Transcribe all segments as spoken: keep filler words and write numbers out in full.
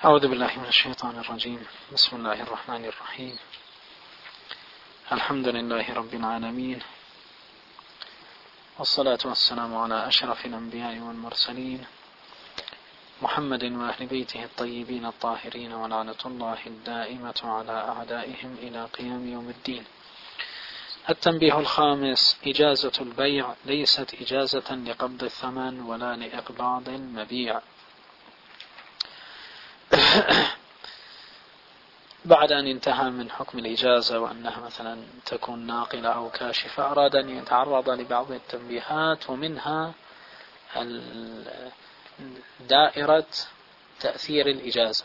أعوذ بالله من الشيطان الرجيم. بسم الله الرحمن الرحيم. الحمد لله رب العالمين، والصلاة والسلام على أشرف الأنبياء والمرسلين محمد وأهل بيته الطيبين الطاهرين، ولعنة الله الدائمة على أعدائهم إلى قيام يوم الدين. التنبيه الخامس: إجازة البيع ليست إجازة لقبض الثمن ولا لإقباض المبيع. بعد أن انتهى من حكم الإجازة وأنها مثلا تكون ناقلة أو كاشفة، أراد أن يتعرض لبعض التنبيهات، ومنها دائرة تأثير الإجازة.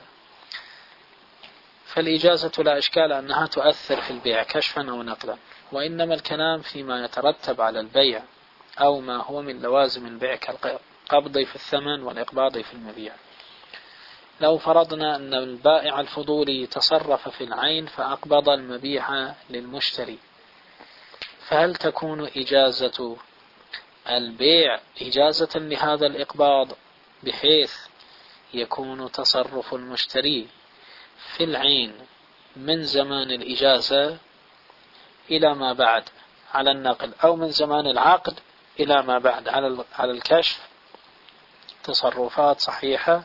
فالإجازة لا إشكال أنها تؤثر في البيع كشفا أو نقلا، وإنما الكلام فيما يترتب على البيع أو ما هو من لوازم البيع كالقبض في الثمن والإقباض في المبيع. لو فرضنا أن البائع الفضولي تصرف في العين فأقبض المبيع للمشتري، فهل تكون إجازة البيع إجازة لهذا الإقباض بحيث يكون تصرف المشتري في العين من زمان الإجازة إلى ما بعد على النقل، أو من زمان العقد إلى ما بعد على الكشف، تصرفات صحيحة،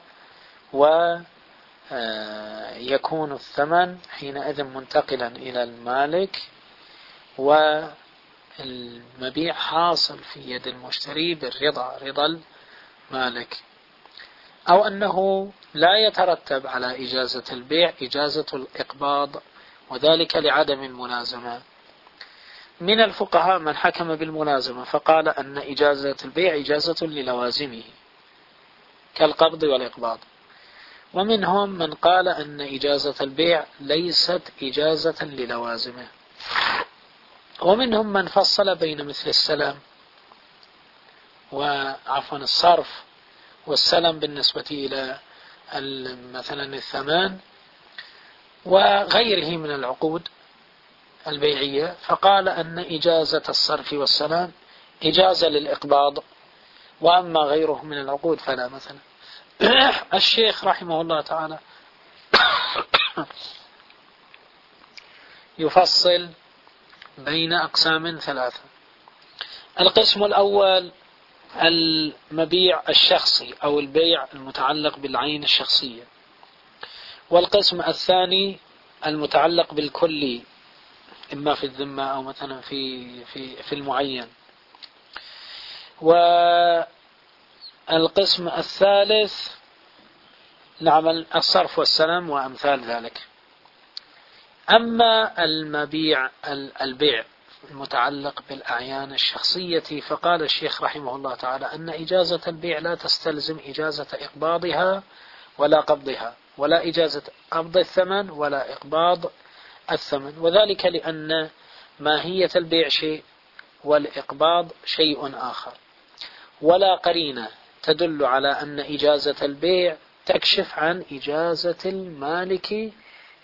ويكون الثمن حينئذ منتقلا إلى المالك والمبيع حاصل في يد المشتري بالرضا، رضا المالك. أو أنه لا يترتب على إجازة البيع إجازة الإقباض، وذلك لعدم الملازمة. من الفقهاء من حكم بالملازمة فقال أن إجازة البيع إجازة للوازمه كالقبض والإقباض، ومنهم من قال أن إجازة البيع ليست إجازة للوازمه، ومنهم من فصل بين مثل السلام وعفوا الصرف والسلم بالنسبة إلى مثلا الثمان وغيره من العقود البيعية، فقال أن إجازة الصرف والسلام إجازة للإقباض، وأما غيره من العقود فلا. مثلا الشيخ رحمه الله تعالى يفصل بين أقسام ثلاثة. القسم الأول المبيع الشخصي أو البيع المتعلق بالعين الشخصية، والقسم الثاني المتعلق بالكلي، إما في الذمة أو مثلا في في في المعين، والقسم الثالث نعمل الصرف والسلام وأمثال ذلك. أما المبيع البيع المتعلق بالأعيان الشخصية، فقال الشيخ رحمه الله تعالى أن إجازة البيع لا تستلزم إجازة إقباضها ولا قبضها، ولا إجازة قبض الثمن ولا إقباض الثمن، وذلك لأن ماهية البيع شيء والإقباض شيء آخر، ولا قرينة تدل على أن إجازة البيع تكشف عن إجازة المالك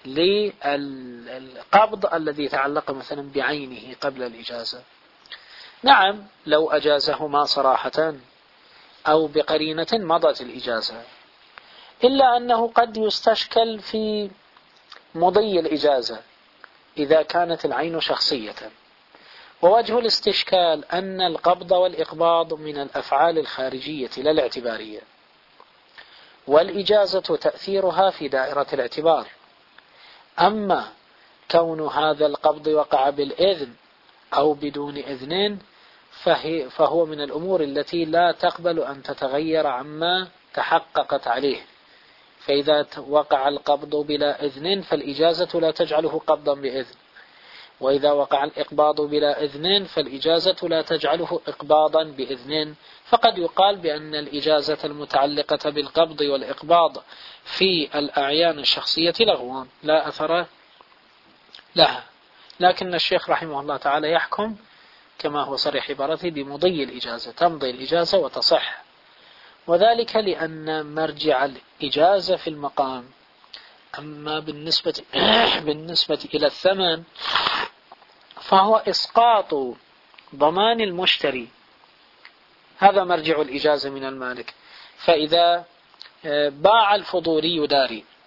للقبض الذي تعلق مثلا بعينه قبل الإجازة. نعم، لو أجازهما صراحة أو بقرينة مضت الإجازة، إلا أنه قد يستشكل في مضي الإجازة إذا كانت العين شخصية. ووجه الاستشكال أن القبض والإقباض من الأفعال الخارجية لا الاعتبارية، والإجازة تأثيرها في دائرة الاعتبار. أما كون هذا القبض وقع بالإذن أو بدون إذن فهو من الأمور التي لا تقبل أن تتغير عما تحققت عليه. فإذا وقع القبض بلا إذن فالإجازة لا تجعله قبضا بإذن، وإذا وقع الإقباض بلا إذن فالإجازة لا تجعله إقباضا بإذن. فقد يقال بأن الإجازة المتعلقة بالقبض والإقباض في الأعيان الشخصية لغو لا أثر لها، لكن الشيخ رحمه الله تعالى يحكم كما هو صريح عبارته بمضي الإجازة، تمضي الإجازة وتصح، وذلك لأن مرجع الإجازة في المقام. أما بالنسبة بالنسبة إلى الثمن فهو إسقاط ضمان المشتري، هذا مرجع الإجازة من المالك. فإذا باع الفضولي داري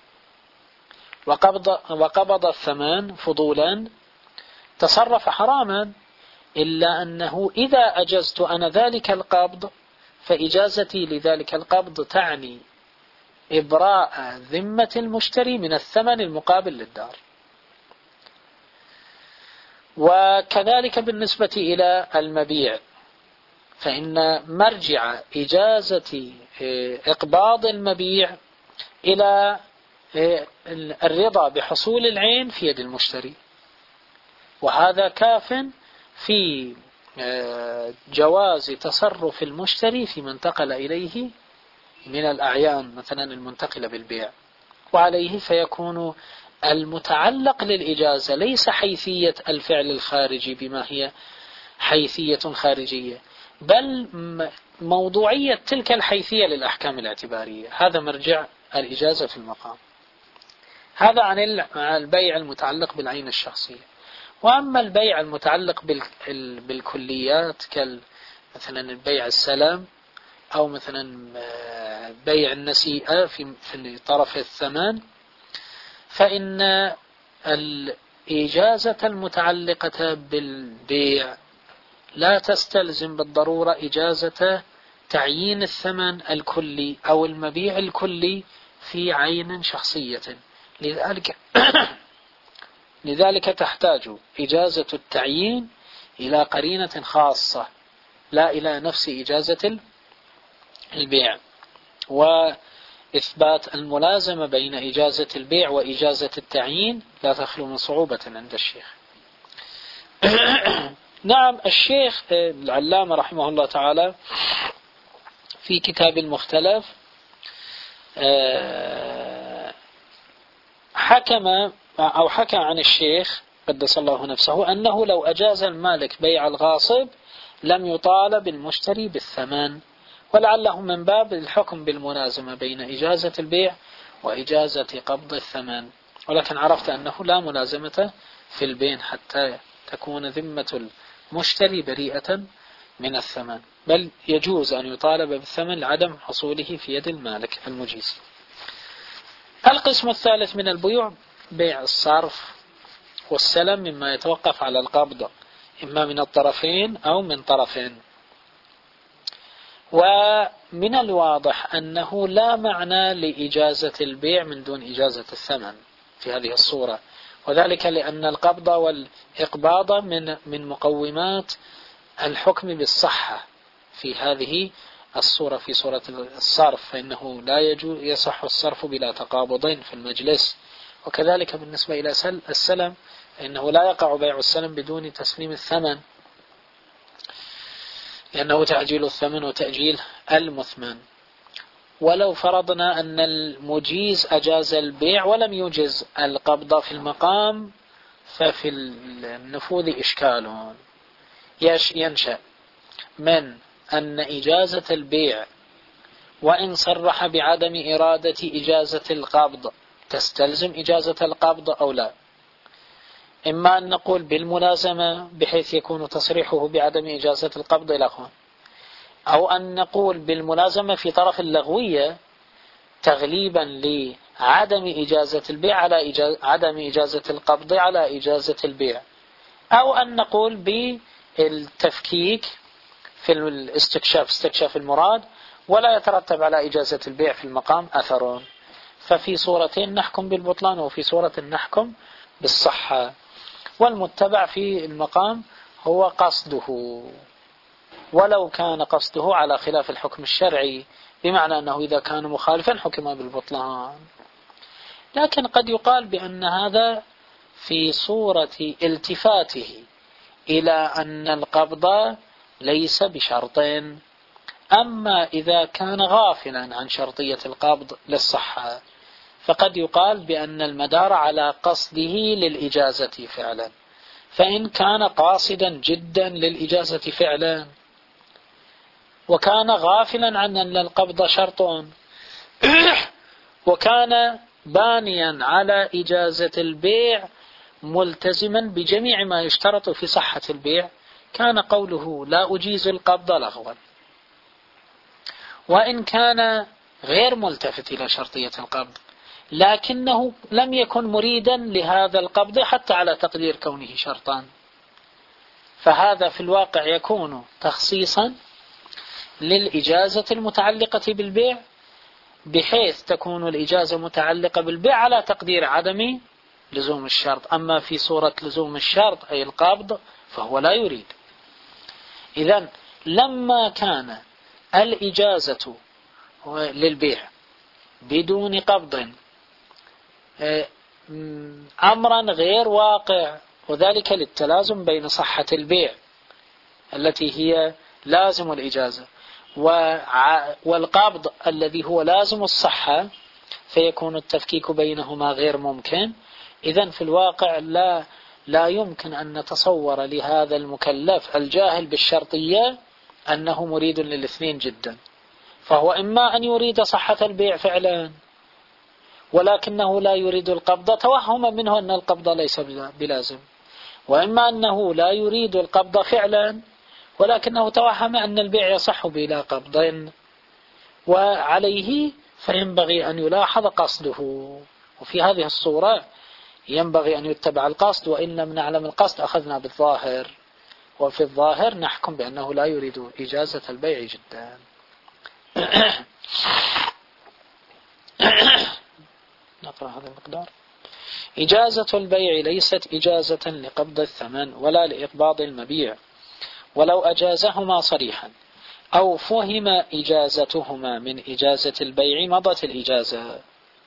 وقبض, وقبض الثمن فضولا تصرف حراما، إلا أنه إذا أجزت أنا ذلك القبض فإجازتي لذلك القبض تعني إبراء ذمة المشتري من الثمن المقابل للدار. وكذلك بالنسبة إلى المبيع، فإن مرجع إجازة إقباض المبيع إلى الرضا بحصول العين في يد المشتري، وهذا كاف في جواز تصرف المشتري فيما انتقل إليه من الأعيان مثلا المنتقلة بالبيع. وعليه فيكون المتعلق للإجازة ليس حيثية الفعل الخارجي بما هي حيثية خارجية، بل موضوعية تلك الحيثية للأحكام الاعتبارية. هذا مرجع الإجازة في المقام. هذا عن البيع المتعلق بالعين الشخصية. وأما البيع المتعلق بالكليات كمثلا البيع السلام أو مثلا بيع النسيئة في طرف الثمن، فإن الإجازة المتعلقة بالبيع لا تستلزم بالضرورة إجازة تعيين الثمن الكلي أو المبيع الكلي في عين شخصية. لذلك لذلك تحتاج إجازة التعيين إلى قرينة خاصة لا إلى نفس إجازة البيع. وإثبات الملازمة بين إجازة البيع وإجازة التعيين لا تخلو من صعوبة عند الشيخ. نعم، الشيخ العلامة رحمه الله تعالى في كتاب المختلف حكم أو حكى عن الشيخ قدس الله نفسه أنه لو أجاز المالك بيع الغاصب لم يطالب المشتري بالثمن، ولعله من باب الحكم بالملازمة بين إجازة البيع وإجازة قبض الثمن. ولكن عرفت أنه لا ملازمة في البين حتى تكون ذمة المشتري بريئة من الثمن، بل يجوز أن يطالب بالثمن لعدم حصوله في يد المالك المجيز. القسم الثالث من البيوع بيع الصرف والسلم، مما يتوقف على القبض إما من الطرفين أو من طرفين. ومن الواضح أنه لا معنى لإجازة البيع من دون إجازة الثمن في هذه الصورة، وذلك لأن القبض والإقباض من من مقومات الحكم بالصحة في هذه الصورة في صورة الصرف، فإنه لا يجوز يصح الصرف بلا تقابض في المجلس. وكذلك بالنسبة إلى السلم فإنه لا يقع بيع السلم بدون تسليم الثمن، لأنه تعجيل الثمن وتأجيل المثمن. ولو فرضنا أن المجيز أجاز البيع ولم يجز القبض في المقام، ففي النفوذ إشكال ينشأ من أن إجازة البيع وإن صرح بعدم إرادة إجازة القبض تستلزم إجازة القبض أو لا. إما أن نقول بالملازمة بحيث يكون تصريحه بعدم إجازة القبض إلى آخره، أو أن نقول بالملازمة في طرف اللغوية تغليبا لعدم إجازة البيع على إجازة عدم إجازة القبض على إجازة البيع، أو أن نقول بالتفكيك في الاستكشاف استكشاف المراد ولا يترتب على إجازة البيع في المقام أثر. ففي صورتين نحكم بالبطلان وفي صورة نحكم بالصحة. والمتبع في المقام هو قصده، ولو كان قصده على خلاف الحكم الشرعي، بمعنى أنه إذا كان مخالفا حكم بالبطلان. لكن قد يقال بأن هذا في صورة التفاته إلى أن القبض ليس بشرطين. أما إذا كان غافلا عن شرطية القبض للصحة فقد يقال بأن المدار على قصده للإجازة فعلا. فإن كان قاصدا جدا للإجازة فعلا وكان غافلا عن أن القبض شرط وكان بانيا على إجازة البيع ملتزما بجميع ما يشترط في صحة البيع، كان قوله لا أجيز القبض لغوا. وإن كان غير ملتفت إلى شرطية القبض لكنه لم يكن مريدا لهذا القبض حتى على تقدير كونه شرطا، فهذا في الواقع يكون تخصيصا للإجازة المتعلقة بالبيع، بحيث تكون الإجازة متعلقة بالبيع على تقدير عدم لزوم الشرط. أما في صورة لزوم الشرط أي القبض فهو لا يريد. إذن لما كان الإجازة للبيع بدون قبض أمرا غير واقع، وذلك للتلازم بين صحة البيع التي هي لازم الإجازة والقبض الذي هو لازم الصحة، فيكون التفكيك بينهما غير ممكن. إذن في الواقع لا لا يمكن أن نتصور لهذا المكلف الجاهل بالشرطية أنه مريد للاثنين جدا، فهو إما أن يريد صحة البيع فعلا ولكنه لا يريد القبض توهم منه أن القبض ليس بلازم، وإما أنه لا يريد القبض فعلا ولكنه توهم أن البيع يصح بلا قبض، وعليه فينبغي أن يلاحظ قصده. وفي هذه الصورة ينبغي أن يتبع القصد، وإن لم نعلم القصد أخذنا بالظاهر، وفي الظاهر نحكم بأنه لا يريد إجازة البيع جدا. نقرأ هذا المقدار. إجازة البيع ليست إجازة لقبض الثمن ولا لإقباض المبيع، ولو أجازهما صريحا أو فهم إجازتهما من إجازة البيع مضت الإجازة،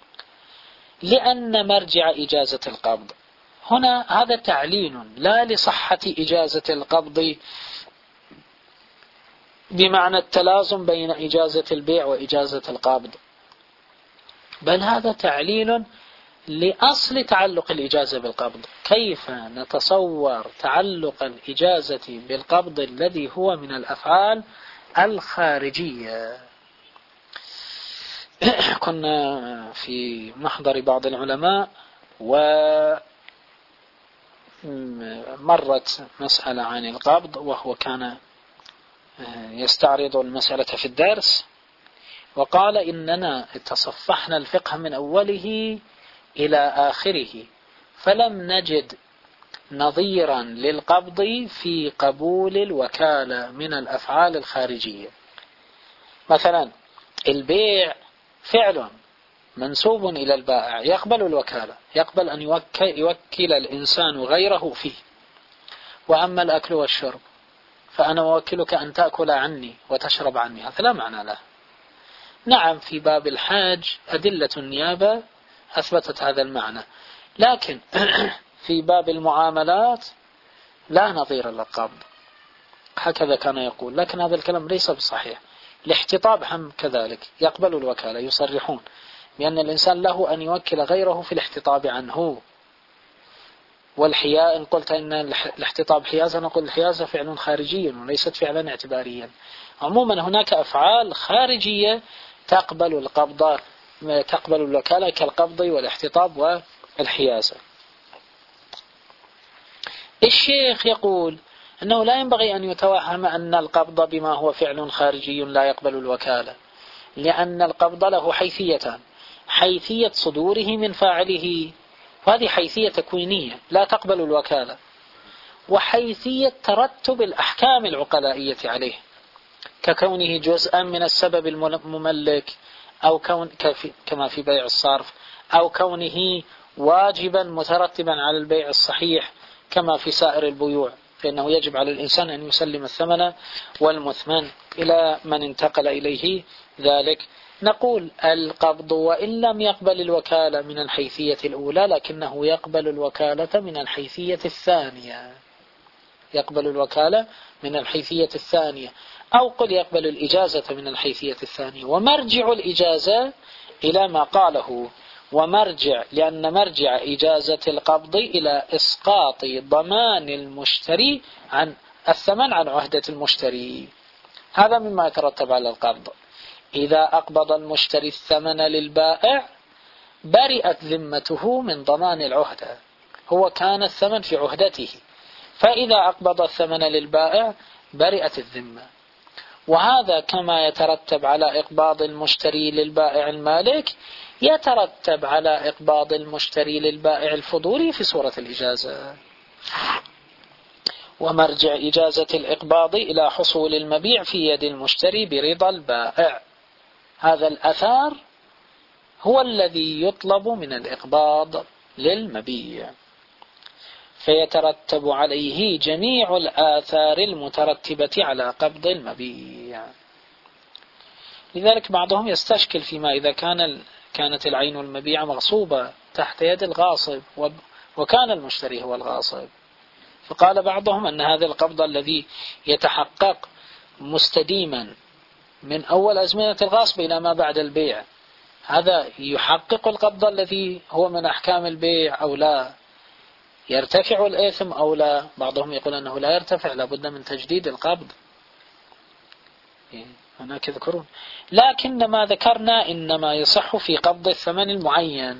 لأن مرجع إجازة القبض هنا هذا تعليل لا لصحة إجازة القبض بمعنى التلازم بين إجازة البيع وإجازة القبض، بل هذا تعليل لأصل تعلق الإجازة بالقبض. كيف نتصور تعلق الإجازة بالقبض الذي هو من الأفعال الخارجية؟ كنا في محضر بعض العلماء ومرت مسألة عن القبض، وهو كان يستعرض المسألة في الدرس، وقال إننا تصفحنا الفقه من أوله إلى آخره فلم نجد نظيرا للقبض في قبول الوكالة من الأفعال الخارجية. مثلا البيع فعل منسوب إلى البائع يقبل الوكالة، يقبل أن يوكل, يوكل الإنسان غيره فيه. وأما الأكل والشرب فأنا أوكلك أن تأكل عني وتشرب عني، هذا لا معنى له. نعم في باب الحاج أدلة النيابة أثبتت هذا المعنى، لكن في باب المعاملات لا نظير للقبض، هكذا كان يقول. لكن هذا الكلام ليس بصحيح. الاحتطاب هم كذلك يقبل الوكالة، يصرحون بأن الإنسان له أن يوكل غيره في الاحتطاب عنه. والحياء إن قلت أن الاحتطاب حيازة، نقول الحيازة فعل خارجي وليست فعلا اعتباريا. عموما هناك أفعال خارجية تقبل القبض، تقبل الوكالة كالقبض والاحتطاب والحيازة. الشيخ يقول أنه لا ينبغي أن يتوهم أن القبض بما هو فعل خارجي لا يقبل الوكالة، لأن القبض له حيثيتان: حيثية صدوره من فاعله، وهذه حيثية تكوينية لا تقبل الوكالة، وحيثية ترتب الأحكام العقلائية عليه ككونه جزءا من السبب المملك، أو كون كما في بيع الصرف، أو كونه واجبا مترتبا على البيع الصحيح كما في سائر البيوع، فإنه يجب على الإنسان أن يسلم الثمن والمثمن إلى من انتقل إليه ذلك. نقول القبض وإن لم يقبل الوكالة من الحيثية الأولى، لكنه يقبل الوكالة من الحيثية الثانية، يقبل الوكالة من الحيثية الثانية، أو قل يقبل الإجازة من الحيثية الثانية. ومرجع الإجازة إلى ما قاله، ومرجع لأن مرجع إجازة القبض إلى إسقاط ضمان المشتري عن الثمن عن عهدة المشتري. هذا مما يترتب على القبض. إذا أقبض المشتري الثمن للبائع برئت ذمته من ضمان العهدة، هو كان الثمن في عهدته، فإذا أقبض الثمن للبائع برئت الذمة. وهذا كما يترتب على إقباض المشتري للبائع المالك يترتب على إقباض المشتري للبائع الفضولي في صورة الإجازة. ومرجع إجازة الإقباض إلى حصول المبيع في يد المشتري برضا البائع. هذا الأثر هو الذي يطلب من الإقباض للمبيع، فيترتب عليه جميع الآثار المترتبة على قبض المبيع. لذلك بعضهم يستشكل فيما إذا كان كانت العين المبيعة مغصوبة تحت يد الغاصب وكان المشتري هو الغاصب، فقال بعضهم أن هذا القبض الذي يتحقق مستديما من أول أزمنة الغاصب إلى ما بعد البيع، هذا يحقق القبض الذي هو من أحكام البيع أو لا؟ يرتفع الإثم أو لا؟ بعضهم يقول أنه لا يرتفع، لابد من تجديد القبض. هناك يذكرون، لكن ما ذكرنا إنما يصح في قبض الثمن المعين.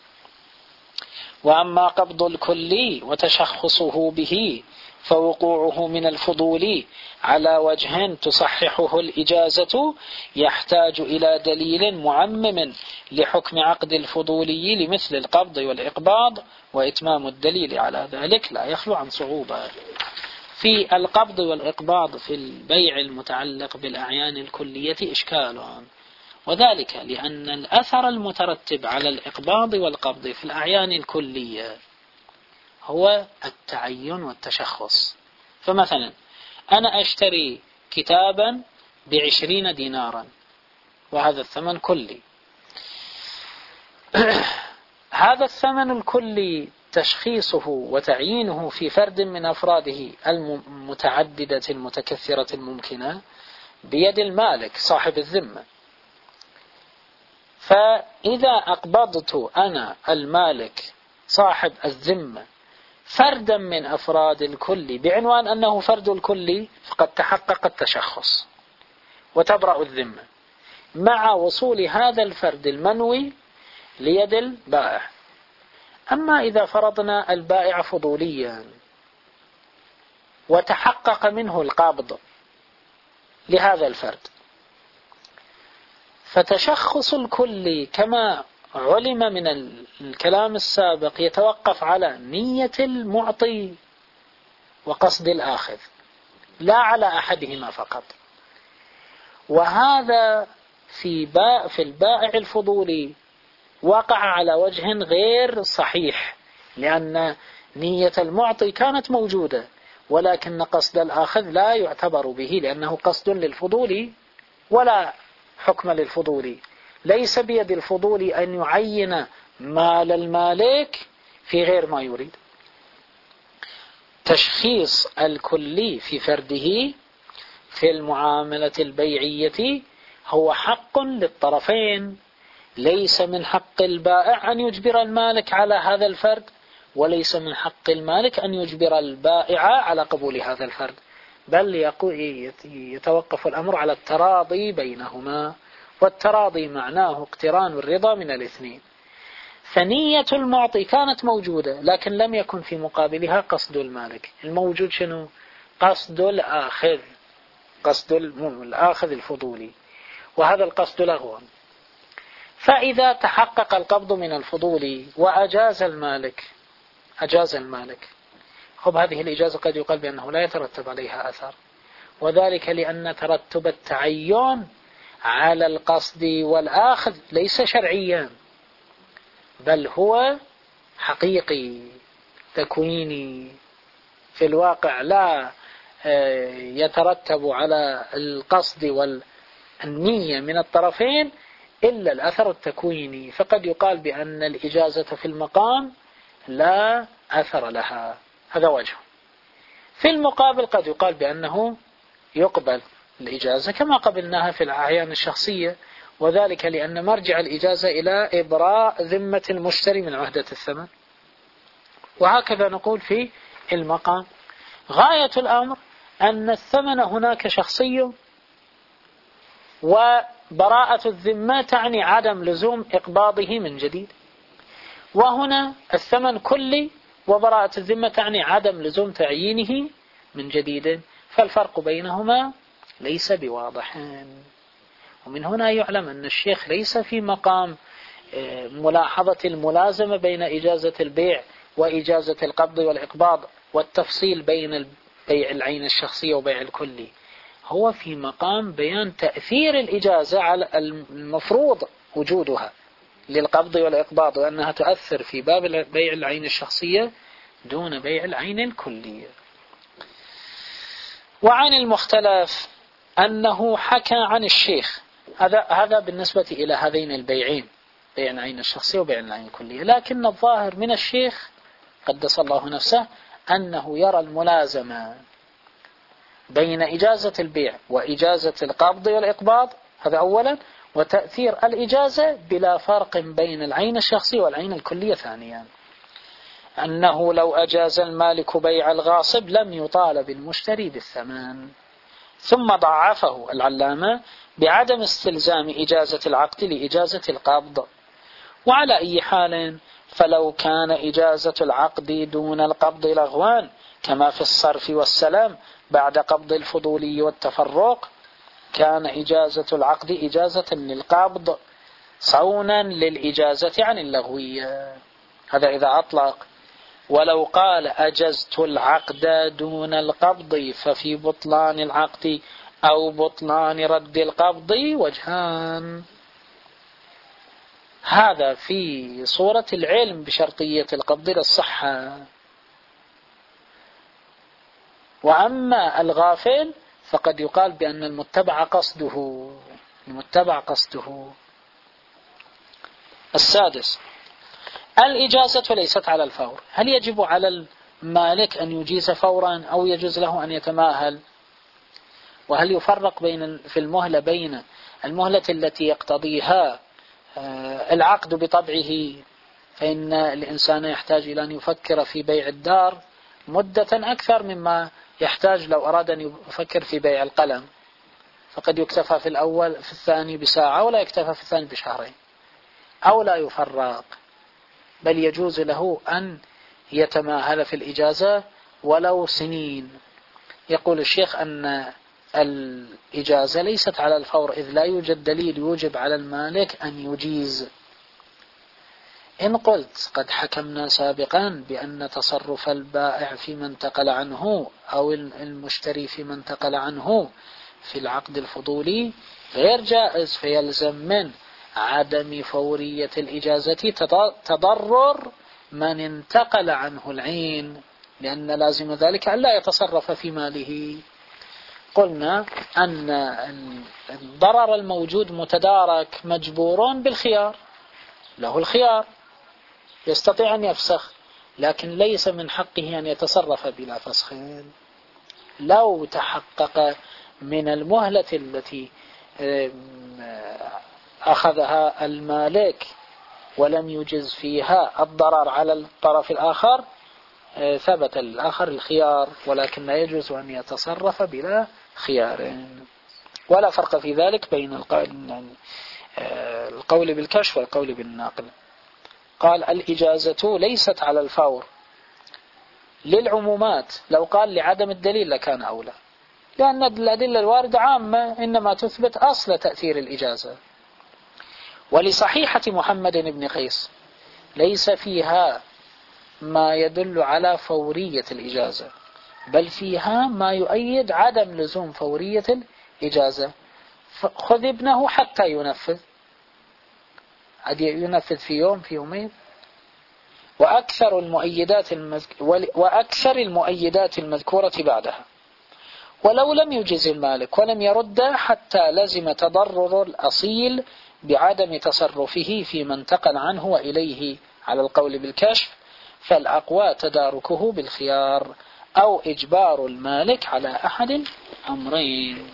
وأما قبض الكلي وتشخصه به فوقوعه من الفضول على وجه تصححه الإجازة يحتاج إلى دليل معمم لحكم عقد الفضولي لمثل القبض والإقباض، وإتمام الدليل على ذلك لا يخلو عن صعوبة. في القبض والإقباض في البيع المتعلق بالأعيان الكلية إشكال، وذلك لأن الأثر المترتب على الإقباض والقبض في الأعيان الكلية هو التعين والتشخص. فمثلا أنا أشتري كتابا بعشرين دينارا وهذا الثمن كلي. هذا الثمن الكلي تشخيصه وتعيينه في فرد من أفراده المتعددة المتكثرة الممكنة بيد المالك صاحب الذمة. فإذا أقبضت أنا المالك صاحب الذمة فردا من أفراد الكل بعنوان أنه فرد الكل، فقد تحقق التشخص وتبرأ الذمة مع وصول هذا الفرد المنوي ليد البائع. أما إذا فرضنا البائع فضوليا وتحقق منه القبض لهذا الفرد، فتشخص الكل كما علم من الكلام السابق يتوقف على نية المعطي وقصد الآخذ لا على أحدهما فقط. وهذا في باء في البائع الفضولي وقع على وجه غير صحيح، لأن نية المعطي كانت موجودة ولكن قصد الآخذ لا يعتبر به، لأنه قصد للفضولي ولا حكم للفضولي. ليس بيد الفضولي أن يعين مال المالك في غير ما يريد. تشخيص الكلي في فرده في المعاملة البيعية هو حق للطرفين، ليس من حق البائع أن يجبر المالك على هذا الفرد، وليس من حق المالك أن يجبر البائع على قبول هذا الفرد، بل يتوقف الأمر على التراضي بينهما، والتراضي معناه اقتران الرضا من الاثنين. فنية المعطي كانت موجودة لكن لم يكن في مقابلها قصد المالك. الموجود شنو؟ قصد الآخذ، قصد الآخذ الفضولي، وهذا القصد لغو. فإذا تحقق القبض من الفضولي وأجاز المالك أجاز المالك خب هذه الإجازة قد يقال بأنه لا يترتب عليها أثر، وذلك لأن ترتب التعين على القصد والآخذ ليس شرعيا، بل هو حقيقي تكويني في الواقع، لا يترتب على القصد والنية من الطرفين إلا الأثر التكويني. فقد يقال بأن الإجازة في المقام لا أثر لها، هذا وجه. في المقابل قد يقال بأنه يقبل الإجازة كما قبلناها في الأعيان الشخصية، وذلك لأن مرجع الإجازة إلى إبراء ذمة المشتري من عهدة الثمن. وهكذا نقول في المقام. غاية الأمر أن الثمن هناك شخصي، وبراءة الذمة تعني عدم لزوم إقباضه من جديد، وهنا الثمن كلي وبراءة الذمة تعني عدم لزوم تعيينه من جديد، فالفرق بينهما ليس بواضح. ومن هنا يعلم أن الشيخ ليس في مقام ملاحظة الملازمة بين إجازة البيع وإجازة القبض والإقباض والتفصيل بين بيع العين الشخصية وبيع الكلي، هو في مقام بيان تأثير الإجازة على المفروض وجودها للقبض والإقباض، وأنها تؤثر في باب بيع العين الشخصية دون بيع العين الكلية. وعن المختلف أنه حكى عن الشيخ، هذا هذا بالنسبة إلى هذين البيعين، بيع العين الشخصية وبيع العين الكلية، لكن الظاهر من الشيخ قدس الله نفسه أنه يرى الملازمة بين إجازة البيع وإجازة القبض والإقباض، هذا أولا، وتأثير الإجازة بلا فرق بين العين الشخصية والعين الكلية ثانيا، أنه لو أجاز المالك بيع الغاصب لم يطالب المشتري بالثمن. ثم ضعفه العلامة بعدم استلزام إجازة العقد لإجازة القبض. وعلى أي حال فلو كان إجازة العقد دون القبض لغوان كما في الصرف والسلام بعد قبض الفضولي والتفرق، كان إجازة العقد إجازة للقبض صونا للإجازة عن اللغوية. هذا إذا أطلق. ولو قال أجزت العقد دون القبض ففي بطلان العقد أو بطلان رد القبض وجهان، هذا في صورة العلم بشرطية القبض للصحة. وأما الغافل فقد يقال بأن المتبع قصده المتبع قصده. السادس، الإجازة ليست على الفور. هل يجب على المالك أن يجيز فورا أو يجوز له أن يتماهل؟ وهل يفرق بين في المهلة بين المهلة التي يقتضيها العقد بطبعه، فإن الإنسان يحتاج إلى أن يفكر في بيع الدار مدة أكثر مما يحتاج لو أراد أن يفكر في بيع القلم، فقد يكتفى في الأول في الثاني بساعة ولا يكتفى في الثاني بشهرين، أو لا يفرق، بل يجوز له أن يتماهل في الإجازة ولو سنين. يقول الشيخ أن الإجازة ليست على الفور إذ لا يوجد دليل يوجب على المالك أن يجيز. إن قلت قد حكمنا سابقا بأن تصرف البائع في من انتقل عنه أو المشتري في من انتقل عنه في العقد الفضولي غير جائز، فيلزم من عدم فورية الإجازة تضرر من انتقل عنه العين، لأن لازم ذلك أن لا يتصرف في ماله. قلنا أن الضرر الموجود متدارك مجبور بالخيار، له الخيار يستطيع أن يفسخ، لكن ليس من حقه أن يتصرف بلا فسخ. لو تحقق من المهلة التي أخذها المالك ولم يجز فيها الضرر على الطرف الآخر ثبت الآخر الخيار، ولكن لا يجوز أن يتصرف بلا خيار. ولا فرق في ذلك بين القول بالكشف والقول بالناقل. قال الإجازة ليست على الفور للعمومات، لو قال لعدم الدليل لكان أولى، لأن الأدلة الواردة عامة إنما تثبت أصل تأثير الإجازة. ولصحيحة محمد بن قيس ليس فيها ما يدل على فورية الإجازة، بل فيها ما يؤيد عدم لزوم فورية الإجازة. خذ ابنه حتى ينفذ، عاد ينفذ في يوم في يومين. وأكثر المؤيدات المذك... وأكثر المؤيدات المذكورة بعدها. ولو لم يجز المالك ولم يرد حتى لزم تضرر الأصيل بعدم تصرفه في من انتقل عنه وإليه على القول بالكشف، فالأقوى تداركه بالخيار أو إجبار المالك على أحد أمرين.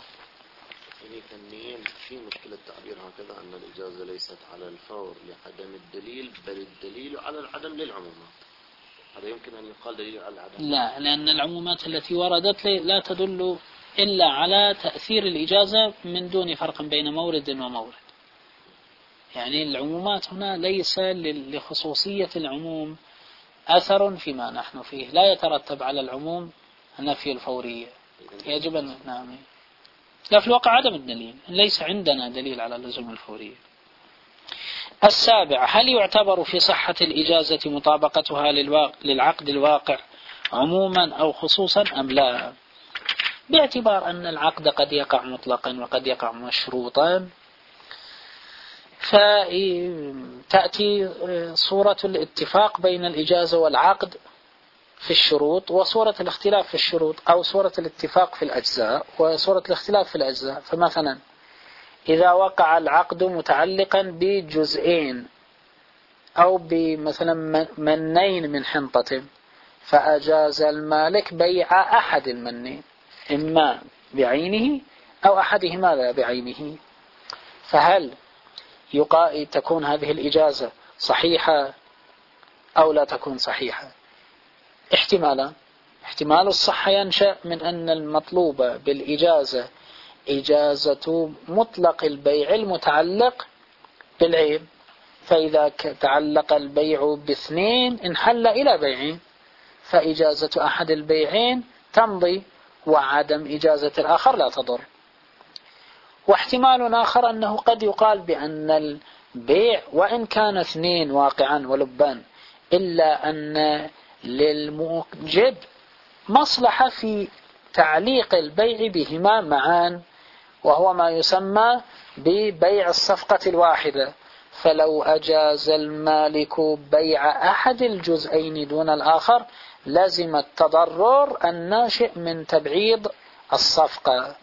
في مشكلة تعبير هكذا أن الإجازة ليست على الفور لعدم الدليل، بل الدليل على العدم للعمومات. هذا يمكن أن يقال دليل على العدم؟ لا، لأن العمومات التي وردت لا تدل إلا على تأثير الإجازة من دون فرق بين مورد ومورد. يعني العمومات هنا ليس لخصوصية العموم أثر فيما نحن فيه، لا يترتب على العموم نفي الفورية. يجب أن نعم لا في الواقع عدم الدليل، ليس عندنا دليل على لزوم الفورية. السابع: هل يعتبر في صحة الإجازة مطابقتها للعقد الواقع عموما أو خصوصا أم لا؟ باعتبار أن العقد قد يقع مطلقا وقد يقع مشروطا، فتأتي صورة الاتفاق بين الإجازة والعقد في الشروط، وصورة الاختلاف في الشروط، أو صورة الاتفاق في الأجزاء وصورة الاختلاف في الأجزاء. فمثلا إذا وقع العقد متعلقا بجزئين أو بمثلا منين من حنطة، فأجاز المالك بيع أحد المنين، إما بعينه أو أحدهما لا بعينه، فهل يقال تكون هذه الإجازة صحيحة أو لا تكون صحيحة؟ احتمالا. احتمال الصحة ينشأ من أن المطلوب بالإجازة إجازة مطلق البيع المتعلق بالعين، فإذا تعلق البيع باثنين انحل إلى بيعين، فإجازة أحد البيعين تمضي وعدم إجازة الآخر لا تضر. واحتمال آخر أنه قد يقال بأن البيع وإن كان اثنين واقعا ولبان، إلا أن للموجب مصلحة في تعليق البيع بهما معا، وهو ما يسمى ببيع الصفقة الواحدة. فلو أجاز المالك بيع أحد الجزئين دون الآخر لازم التضرر الناشئ من تبعيض الصفقة.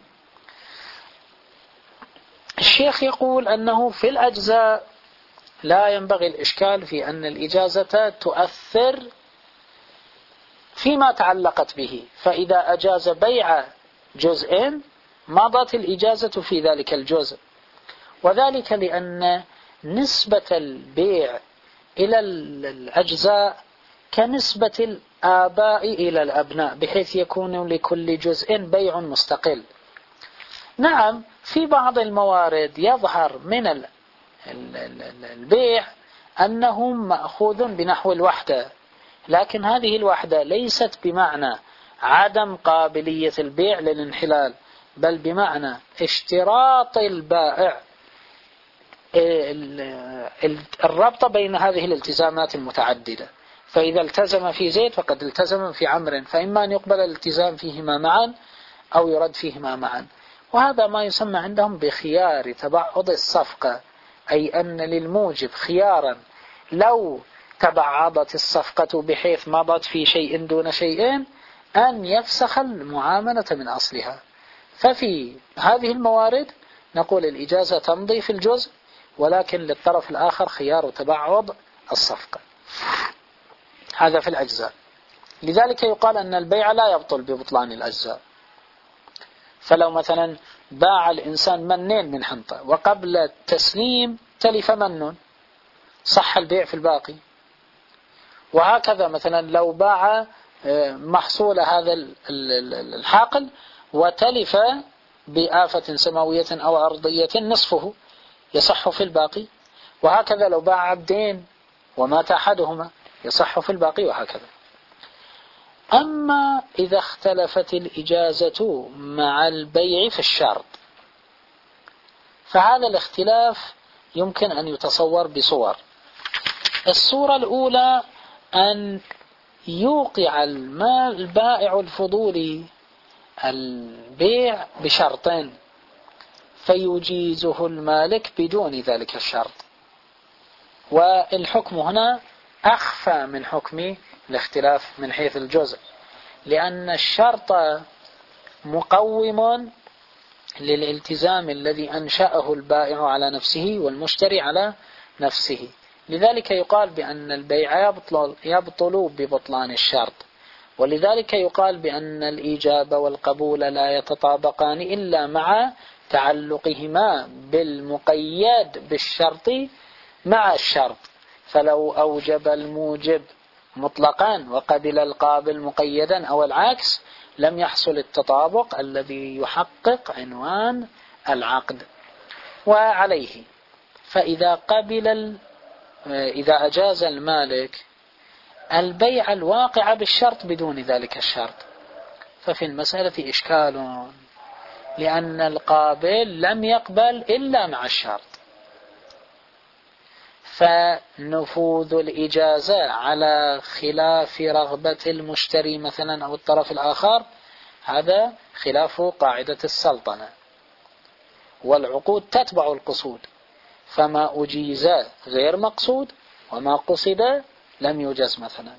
الشيخ يقول أنه في الأجزاء لا ينبغي الإشكال في أن الإجازة تؤثر فيما تعلقت به، فإذا أجاز بيع جزء مضت الإجازة في ذلك الجزء، وذلك لأن نسبة البيع إلى الأجزاء كنسبة الآباء إلى الأبناء، بحيث يكون لكل جزء بيع مستقل. نعم، في بعض الموارد يظهر من البيع أنه مأخوذ بنحو الوحدة، لكن هذه الوحدة ليست بمعنى عدم قابلية البيع للانحلال، بل بمعنى اشتراط البائع الربط بين هذه الالتزامات المتعددة، فإذا التزم في زيد فقد التزم في عمر، فإما أن يقبل الالتزام فيهما معا أو يرد فيهما معا. وهذا ما يسمى عندهم بخيار تبعض الصفقة، أي أن للموجب خيارا لو تبعضت الصفقة بحيث مضت في شيء دون شيء أن يفسخ المعاملة من أصلها. ففي هذه الموارد نقول الإجازة تمضي في الجزء، ولكن للطرف الآخر خيار تبعض الصفقة. هذا في الأجزاء. لذلك يقال أن البيع لا يبطل ببطلان الأجزاء. فلو مثلا باع الإنسان منين من حنطة وقبل التسليم تلف من، صح البيع في الباقي. وهكذا مثلا لو باع محصول هذا الحاقل وتلف بآفة سماوية أو أرضية نصفه يصح في الباقي، وهكذا لو باع عبدين ومات أحدهما يصح في الباقي، وهكذا. أما إذا اختلفت الإجازة مع البيع في الشرط، فهذا الاختلاف يمكن أن يتصور بصور. الصورة الأولى أن يوقع المال البائع الفضولي البيع بشرطين فيجيزه المالك بدون ذلك الشرط، والحكم هنا أخفى من حكم الاختلاف من حيث الجزء، لأن الشرط مقوم للالتزام الذي أنشأه البائع على نفسه والمشتري على نفسه. لذلك يقال بأن البيع يبطل, يبطل ببطلان الشرط، ولذلك يقال بأن الإيجاب والقبول لا يتطابقان إلا مع تعلقهما بالمقيد بالشرط مع الشرط. فلو أوجب الموجب مطلقا وقبل القابل مقيدا أو العكس لم يحصل التطابق الذي يحقق عنوان العقد. وعليه فإذا قبل إذا أجاز المالك البيع الواقع بالشرط بدون ذلك الشرط، ففي المسألة إشكال، لأن القابل لم يقبل إلا مع الشرط. فنفوذ الإجازة على خلاف رغبة المشتري مثلا أو الطرف الآخر هذا خلاف قاعدة السلطنة، والعقود تتبع القصود، فما أجيز غير مقصود وما قصد لم يجز مثلا.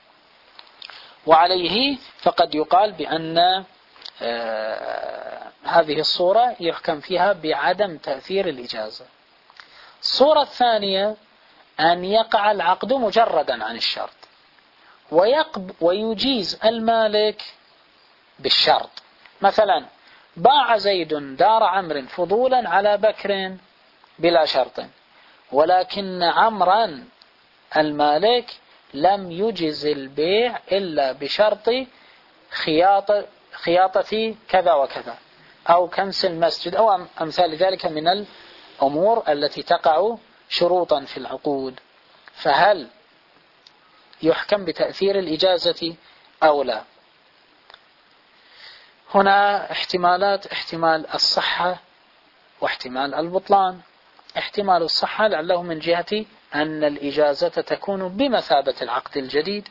وعليه فقد يقال بأن آه هذه الصورة يحكم فيها بعدم تأثير الإجازة. الصورة الثانية أن يقع العقد مجردا عن الشرط ويقب ويجيز المالك بالشرط. مثلا باع زيد دار عمرو فضولا على بكر بلا شرط، ولكن عمرا المالك لم يجز البيع إلا بشرط خياطة خياطة كذا وكذا أو كنس المسجد أو أمثال ذلك من الأمور التي تقع شروطا في العقود. فهل يحكم بتأثير الإجازة أو لا؟ هنا احتمالات: احتمال الصحة واحتمال البطلان. احتمال الصحة لعله من جهة أن الإجازة تكون بمثابة العقد الجديد،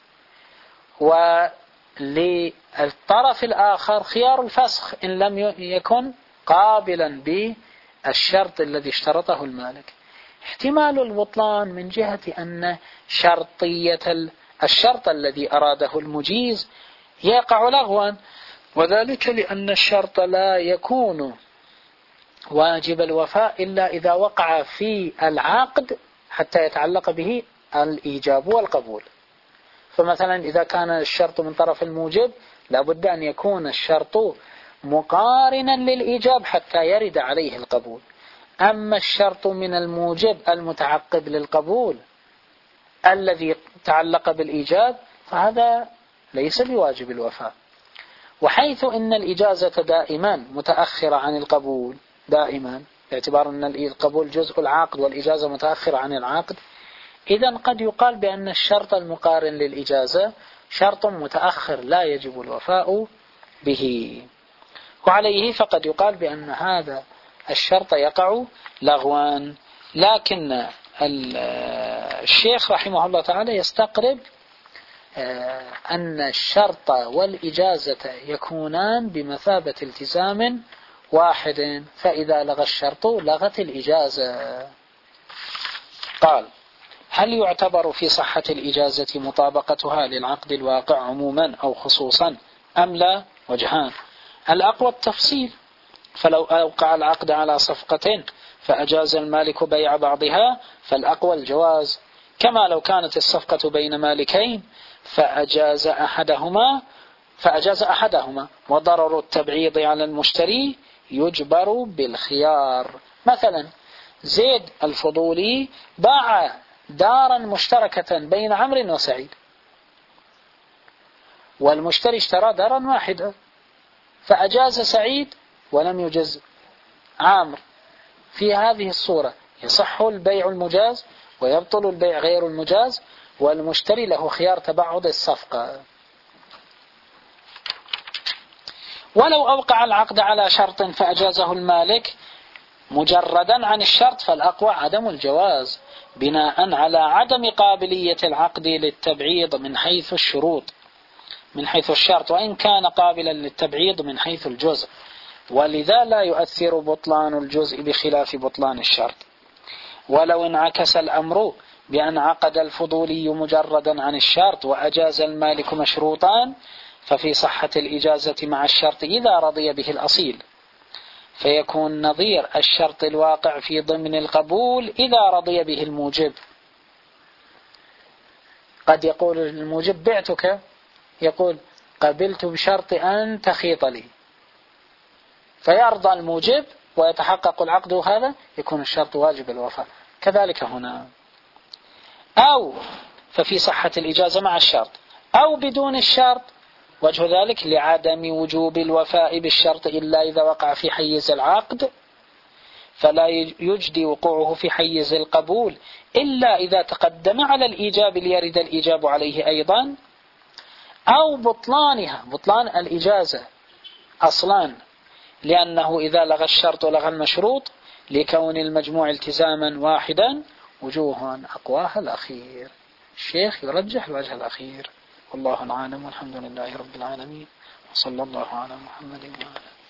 وللطرف الآخر خيار الفسخ إن لم يكن قابلا بالشرط الذي اشترطه المالك. احتمال البطلان من جهة أن شرطية الشرط الذي أراده المجيز يقع لغوا، وذلك لأن الشرط لا يكون واجب الوفاء إلا إذا وقع في العقد حتى يتعلق به الإيجاب والقبول. فمثلا إذا كان الشرط من طرف الموجب لابد أن يكون الشرط مقارنا للإيجاب حتى يرد عليه القبول. أما الشرط من الموجب المتعقب للقبول الذي تعلق بالإيجاب فهذا ليس بواجب الوفاء. وحيث إن الإجازة دائما متأخرة عن القبول دائما باعتبار أن القبول جزء العقد والإجازة متأخرة عن العقد، إذن قد يقال بأن الشرط المقارن للإجازة شرط متأخر لا يجب الوفاء به. وعليه فقد يقال بأن هذا الشرط يقع لغوان. لكن الشيخ رحمه الله تعالى يستقرب أن الشرط والإجازة يكونان بمثابة التزام واحد، فإذا لغى الشرط لغت الإجازة. قال: هل يعتبر في صحة الإجازة مطابقتها للعقد الواقع عموما أو خصوصا أم لا؟ وجهان: الأقوى التفصيل، فلو أوقع العقد على صفقة فأجاز المالك بيع بعضها فالأقوى الجواز، كما لو كانت الصفقة بين مالكين فأجاز أحدهما فأجاز أحدهما وضرر التبعيض على المشتري يجبر بالخيار. مثلا زيد الفضولي باع دارا مشتركة بين عمرو وسعيد، والمشتري اشترى دارا واحدة، فأجاز سعيد ولم يجز عامر. في هذه الصورة يصح البيع المجاز ويبطل البيع غير المجاز، والمشتري له خيار تبعض الصفقة. ولو أوقع العقد على شرط فأجازه المالك مجردا عن الشرط فالأقوى عدم الجواز بناء على عدم قابلية العقد للتبعيض من حيث الشروط من حيث الشرط، وإن كان قابلا للتبعيض من حيث الجزء، ولذا لا يؤثر بطلان الجزء بخلاف بطلان الشرط. ولو انعكس الأمر بأن عقد الفضولي مجردا عن الشرط وأجاز المالك مشروطان ففي صحة الإجازة مع الشرط إذا رضي به الأصيل، فيكون نظير الشرط الواقع في ضمن القبول إذا رضي به الموجب. قد يقول الموجب بعتك، يقول قبلت بشرط أن تخيط لي، فيرضى الموجب ويتحقق العقد، هذا يكون الشرط واجب الوفاء. كذلك هنا. أو ففي صحة الإجازة مع الشرط أو بدون الشرط، وجه ذلك لعدم وجوب الوفاء بالشرط إلا إذا وقع في حيز العقد، فلا يجدي وقوعه في حيز القبول إلا إذا تقدم على الإيجاب ليرد الإيجاب عليه أيضا. أو بطلانها، بطلان الإجازة أصلا، لأنه إذا لغى الشرط لغى المشروط لكون المجموع التزاما واحدا وجوه أقواها الأخير. الشيخ يرجح الوجه الأخير، والله العالم، والحمد لله رب العالمين، وصلى الله على محمد وعلى